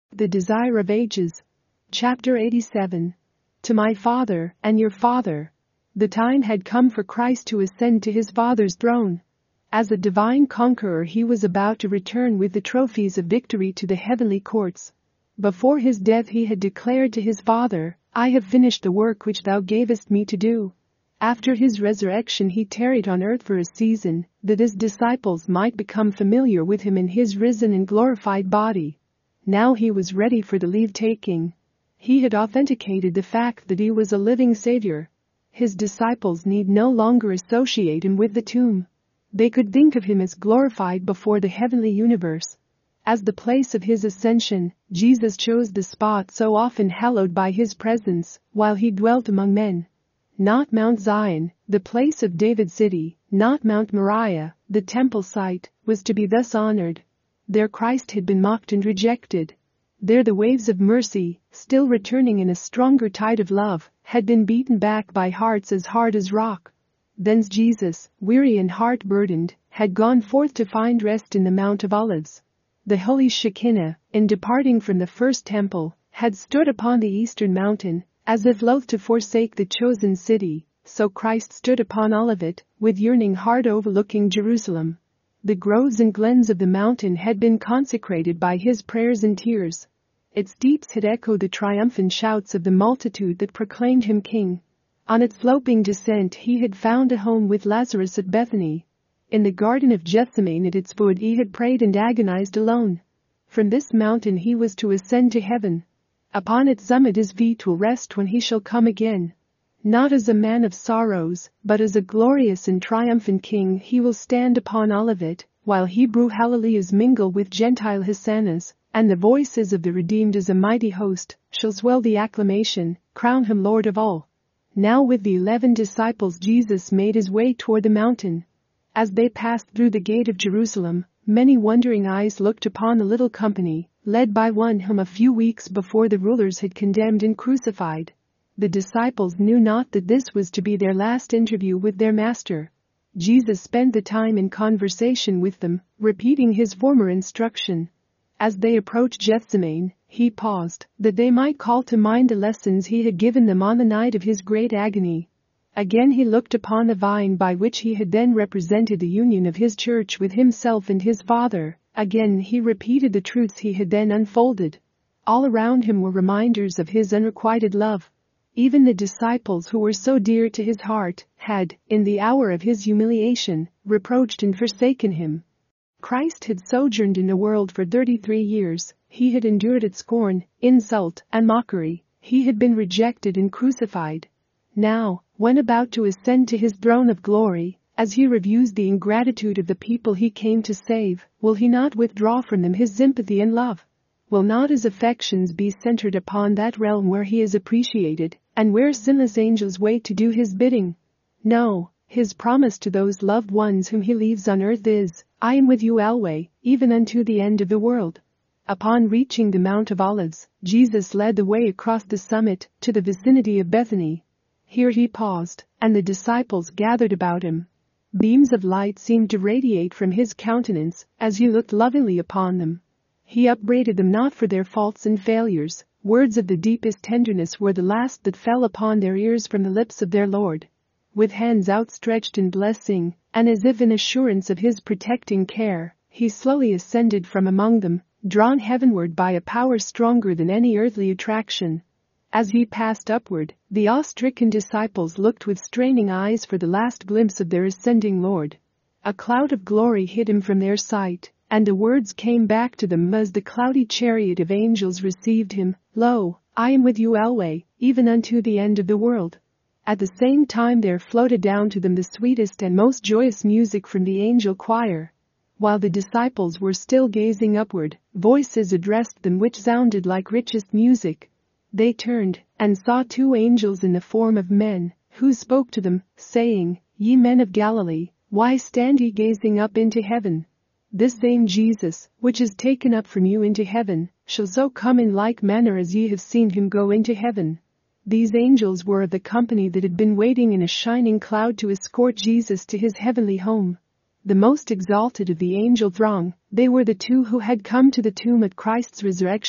The Desire of Ages. Chapter 87. To my Father and your Father. The time had come for Christ to ascend to his Father's throne. As a divine conqueror, he was about to return with the trophies of victory to the heavenly courts. Before his death he had declared to his Father, "I have finished the work which thou gavest me to do." After his resurrection he tarried on earth for a season, that his disciples might become familiar with him in his risen and glorified body. Now he was ready for the leave-taking. He had authenticated the fact that he was a living Savior. His disciples need no longer associate him with the tomb. They could think of him as glorified before the heavenly universe. As the place of his ascension, Jesus chose the spot so often hallowed by his presence while he dwelt among men. Not Mount Zion, the place of David's city, not Mount Moriah, the temple site, was to be thus honored. There Christ had been mocked and rejected. There the waves of mercy, still returning in a stronger tide of love, had been beaten back by hearts as hard as rock. Thence Jesus, weary and heart-burdened, had gone forth to find rest in the Mount of Olives. The holy Shekinah, in departing from the first temple, had stood upon the eastern mountain, as if loath to forsake the chosen city, so Christ stood upon Olivet, with yearning heart overlooking Jerusalem. The groves and glens of the mountain had been consecrated by his prayers and tears. Its deeps had echoed the triumphant shouts of the multitude that proclaimed him king. On its sloping descent he had found a home with Lazarus at Bethany. In the Garden of Gethsemane at its foot he had prayed and agonized alone. From this mountain he was to ascend to heaven. Upon its summit his feet will rest when he shall come again. Not as a man of sorrows, but as a glorious and triumphant king he will stand upon Olivet, while Hebrew hallelujahs mingle with Gentile hosannas, and the voices of the redeemed as a mighty host shall swell the acclamation, crown him Lord of all. Now with the 11 disciples Jesus made his way toward the mountain. As they passed through the gate of Jerusalem, many wondering eyes looked upon the little company, led by one whom a few weeks before the rulers had condemned and crucified. The disciples knew not that this was to be their last interview with their master. Jesus spent the time in conversation with them, repeating his former instruction. As they approached Gethsemane, he paused, that they might call to mind the lessons he had given them on the night of his great agony. Again he looked upon the vine by which he had then represented the union of his church with himself and his Father. Again he repeated the truths he had then unfolded. All around him were reminders of his unrequited love. Even the disciples who were so dear to his heart had, in the hour of his humiliation, reproached and forsaken him. Christ had sojourned in the world for 33 years. He had endured its scorn, insult, and mockery. He had been rejected and crucified. Now, when about to ascend to his throne of glory, as he reviews the ingratitude of the people he came to save, will he not withdraw from them his sympathy and love? Will not his affections be centered upon that realm where he is appreciated, and where sinless angels wait to do his bidding? No, his promise to those loved ones whom he leaves on earth is, "I am with you always, even unto the end of the world." Upon reaching the Mount of Olives, Jesus led the way across the summit to the vicinity of Bethany. Here he paused, and the disciples gathered about him. Beams of light seemed to radiate from his countenance as he looked lovingly upon them. He upbraided them not for their faults and failures. Words of the deepest tenderness were the last that fell upon their ears from the lips of their Lord. With hands outstretched in blessing, and as if in assurance of his protecting care, he slowly ascended from among them, drawn heavenward by a power stronger than any earthly attraction. As he passed upward, the awe-stricken disciples looked with straining eyes for the last glimpse of their ascending Lord. A cloud of glory hid him from their sight, and the words came back to them as the cloudy chariot of angels received him, "Lo, I am with you always, even unto the end of the world." At the same time there floated down to them the sweetest and most joyous music from the angel choir. While the disciples were still gazing upward, voices addressed them which sounded like richest music. They turned, and saw 2 angels in the form of men, who spoke to them, saying, "Ye men of Galilee, why stand ye gazing up into heaven? This same Jesus, which is taken up from you into heaven, shall so come in like manner as ye have seen him go into heaven." These angels were of the company that had been waiting in a shining cloud to escort Jesus to his heavenly home. The most exalted of the angel throng, they were the 2 who had come to the tomb at Christ's resurrection,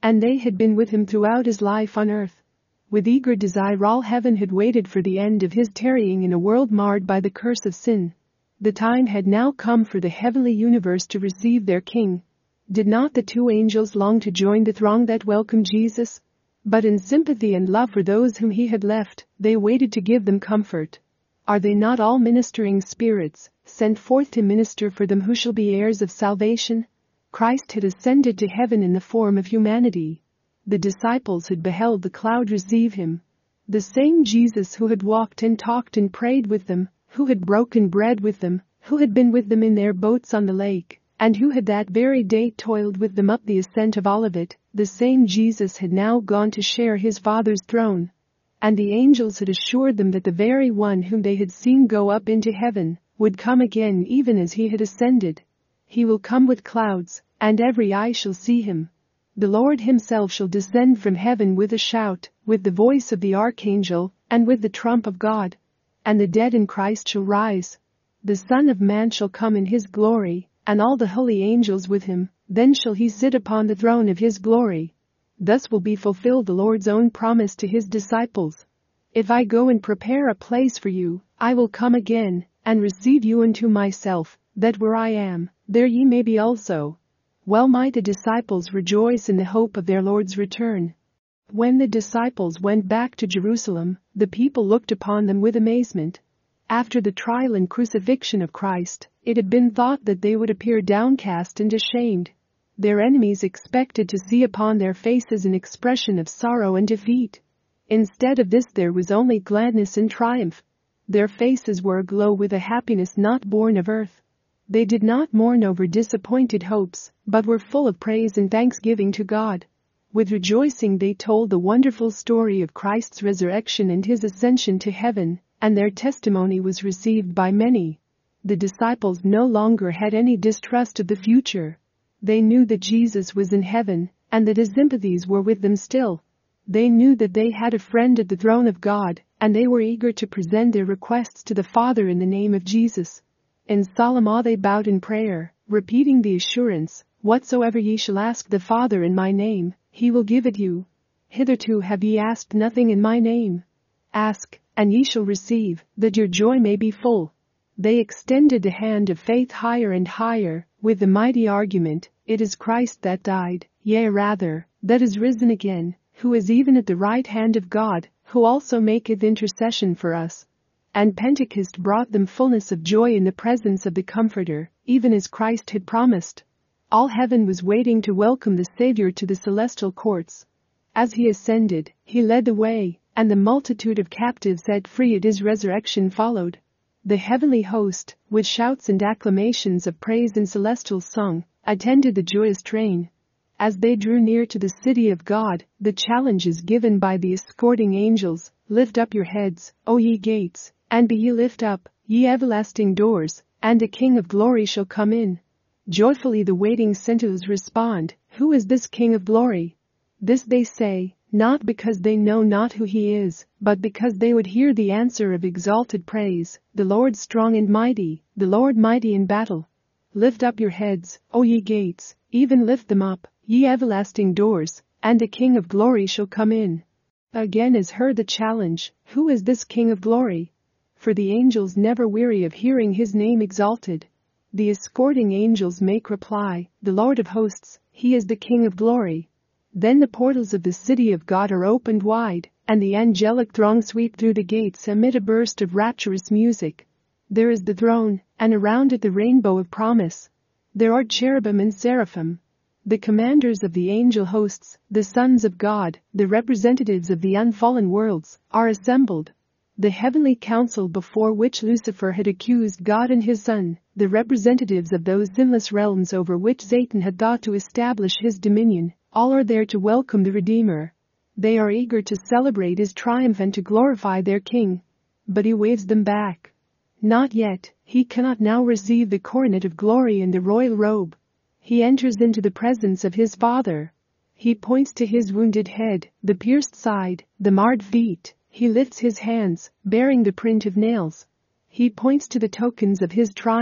and they had been with him throughout his life on earth. With eager desire all heaven had waited for the end of his tarrying in a world marred by the curse of sin. The time had now come for the heavenly universe to receive their King. Did not the two angels long to join the throng that welcomed Jesus? But in sympathy and love for those whom he had left, they waited to give them comfort. Are they not all ministering spirits, sent forth to minister for them who shall be heirs of salvation? Christ had ascended to heaven in the form of humanity. The disciples had beheld the cloud receive him. The same Jesus who had walked and talked and prayed with them, who had broken bread with them, who had been with them in their boats on the lake, and who had that very day toiled with them up the ascent of Olivet, the same Jesus had now gone to share his Father's throne. And the angels had assured them that the very one whom they had seen go up into heaven would come again even as he had ascended. He will come with clouds, and every eye shall see him. The Lord himself shall descend from heaven with a shout, with the voice of the archangel, and with the trump of God. And the dead in Christ shall rise. The Son of Man shall come in his glory, and all the holy angels with him. Then shall he sit upon the throne of his glory. Thus will be fulfilled the Lord's own promise to his disciples. If I go and prepare a place for you, I will come again, and receive you unto myself, that where I am, there ye may be also. Well might the disciples rejoice in the hope of their Lord's return. When the disciples went back to Jerusalem, the people looked upon them with amazement. After the trial and crucifixion of Christ, it had been thought that they would appear downcast and ashamed. Their enemies expected to see upon their faces an expression of sorrow and defeat. Instead of this there was only gladness and triumph. Their faces were aglow with a happiness not born of earth. They did not mourn over disappointed hopes, but were full of praise and thanksgiving to God. With rejoicing they told the wonderful story of Christ's resurrection and his ascension to heaven, and their testimony was received by many. The disciples no longer had any distrust of the future. They knew that Jesus was in heaven, and that his sympathies were with them still. They knew that they had a friend at the throne of God, and they were eager to present their requests to the Father in the name of Jesus. In solemn awe they bowed in prayer, repeating the assurance, "Whatsoever ye shall ask the Father in my name, he will give it you. Hitherto have ye asked nothing in my name. Ask, and ye shall receive, that your joy may be full." They extended the hand of faith higher and higher, with the mighty argument, "It is Christ that died, yea rather, that is risen again, who is even at the right hand of God, who also maketh intercession for us." And Pentecost brought them fullness of joy in the presence of the Comforter, even as Christ had promised. All heaven was waiting to welcome the Savior to the celestial courts. As he ascended, he led the way, and the multitude of captives set free at his resurrection followed. The heavenly host, with shouts and acclamations of praise and celestial song, attended the joyous train. As they drew near to the city of God, the challenge is given by the escorting angels, "Lift up your heads, O ye gates, and be ye lift up, ye everlasting doors, and the King of glory shall come in." Joyfully the waiting sentinels respond, "Who is this King of glory?" This they say, not because they know not who he is, but because they would hear the answer of exalted praise, "The Lord strong and mighty, the Lord mighty in battle." Lift up your heads, O ye gates, even lift them up, ye everlasting doors, and the King of glory shall come in. Again is heard the challenge, "Who is this King of glory?" For the angels never weary of hearing his name exalted. The escorting angels make reply, "The Lord of hosts, he is the King of glory." Then the portals of the city of God are opened wide, and the angelic throng sweep through the gates amid a burst of rapturous music. There is the throne, and around it the rainbow of promise. There are cherubim and seraphim. The commanders of the angel hosts, the sons of God, the representatives of the unfallen worlds, are assembled. The heavenly council before which Lucifer had accused God and his Son, the representatives of those sinless realms over which Satan had thought to establish his dominion, all are there to welcome the Redeemer. They are eager to celebrate his triumph and to glorify their King. But he waves them back. Not yet, he cannot now receive the coronet of glory and the royal robe. He enters into the presence of his Father. He points to his wounded head, the pierced side, the marred feet. He lifts his hands, bearing the print of nails. He points to the tokens of his triumph,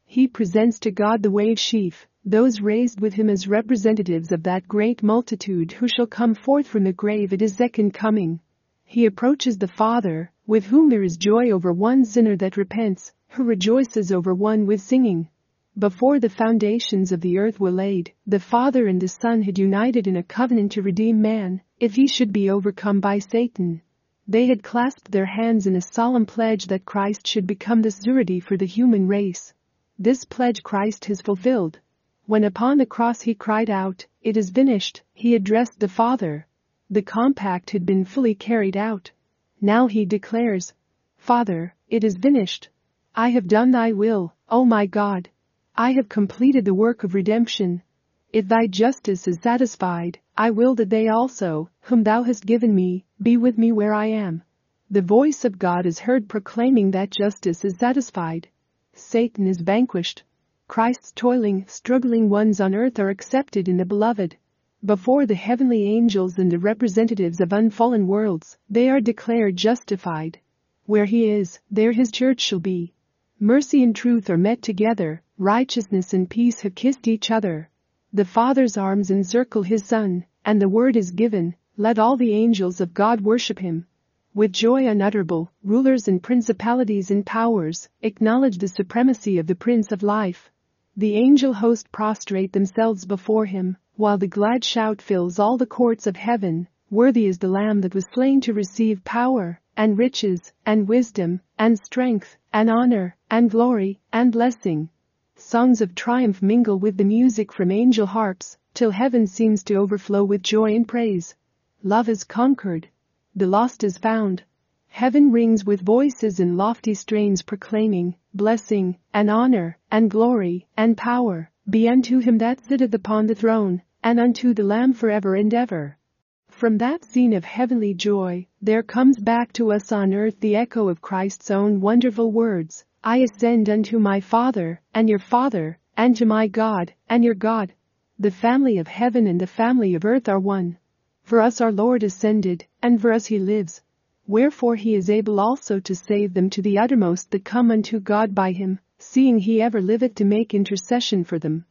He presents to God the wave sheaf, those raised with him as representatives of that great multitude who shall come forth from the grave at his second coming. He approaches the Father, with whom there is joy over one sinner that repents, who rejoices over one with singing. Before the foundations of the earth were laid, the Father and the Son had united in a covenant to redeem man, if he should be overcome by Satan. They had clasped their hands in a solemn pledge that Christ should become the surety for the human race. This pledge Christ has fulfilled. When upon the cross he cried out, "It is finished," he addressed the Father. The compact had been fully carried out. Now he declares, "Father, it is finished. I have done thy will, O my God. I have completed the work of redemption. If thy justice is satisfied, I will that they also, whom thou hast given me, be with me where I am." The voice of God is heard proclaiming that justice is satisfied. Satan is vanquished. Christ's toiling, struggling ones on earth are accepted in the Beloved. Before the heavenly angels and the representatives of unfallen worlds, they are declared justified. Where he is, there his church shall be. Mercy and truth are met together, righteousness and peace have kissed each other. The Father's arms encircle his Son, and the word is given, "Let all the angels of God worship him." With joy unutterable, rulers and principalities and powers acknowledge the supremacy of the Prince of Life. The angel host prostrate themselves before him, while the glad shout fills all the courts of heaven, "Worthy is the Lamb that was slain to receive power, and riches, and wisdom, and strength, and honor, and glory, and blessing." Songs of triumph mingle with the music from angel harps, till heaven seems to overflow with joy and praise. Love is conquered. The lost is found. Heaven rings with voices in lofty strains proclaiming, "Blessing, and honor, and glory, and power, be unto him that sitteth upon the throne, and unto the Lamb forever and ever." From that scene of heavenly joy, there comes back to us on earth the echo of Christ's own wonderful words, "I ascend unto my Father, and your Father, and to my God, and your God." The family of heaven and the family of earth are one. For us our Lord ascended, and for us he lives. Wherefore he is able also to save them to the uttermost that come unto God by him, seeing he ever liveth to make intercession for them.